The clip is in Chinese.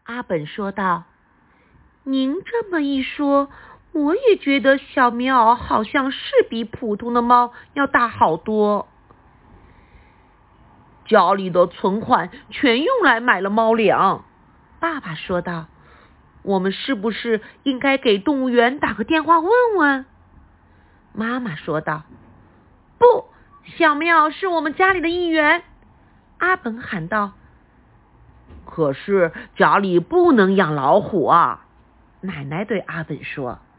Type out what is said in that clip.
阿本说道：“您这么一说，我也觉得小棉袄好像是比普通的猫要大好多。” 家里的存款全用来买了猫粮， 爸爸说道。我们是不是应该给动物园打个电话问问？妈妈说道。不，小棉袄是我们家里的一员，阿本喊道。 可是家里不能养老虎啊， 奶奶对阿本说。